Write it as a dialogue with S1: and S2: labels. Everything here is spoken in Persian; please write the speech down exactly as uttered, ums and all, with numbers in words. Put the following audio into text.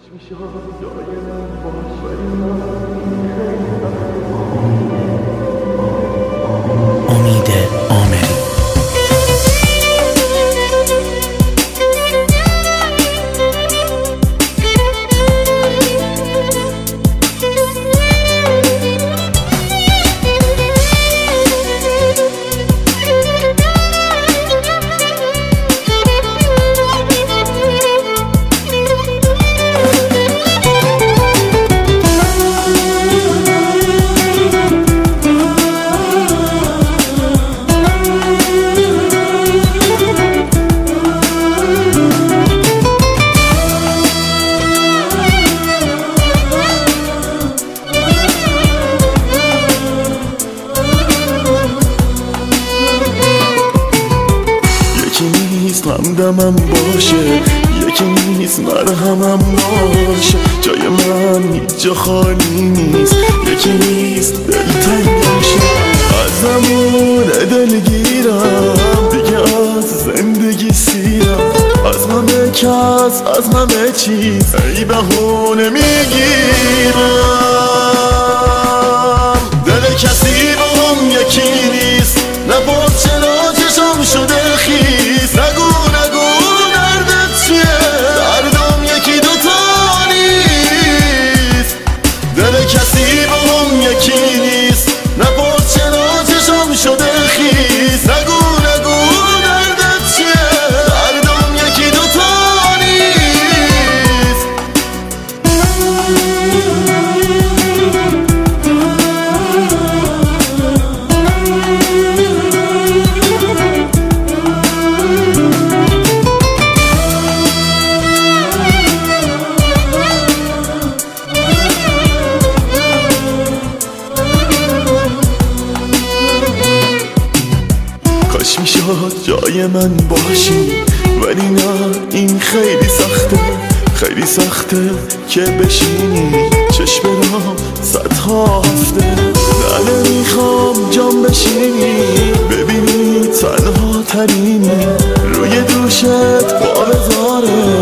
S1: امید آمری.
S2: همدمم باشه، یکی نیست مرهمم باشه. جای من هیچ جا خالی نیست، یکی نیست دلتنگم شه. از زمان دلگیرم دیگه، از زندگی سیرم، از همه کس از همه چیز ای بهونه میگیرم. دل کسی با هم یکی نیست، نپرس چرا چشم شده خیس. نگو نگو دردت چیه، دردم یکی دوتا نیست. دل کسی با هم یکی نیست، نپرس چرا چشم شده خیس. نگو نگو دردت چیه، دردم یکی دوتا نیست. کاش میشد جای من باشی، ولی نه این خیلی سخته، خیلی سخته که بشینی چشم را صدها هفته. نه نمیخوام جام بشینی ببینی تنها ترینی، روی دوشت بار زاره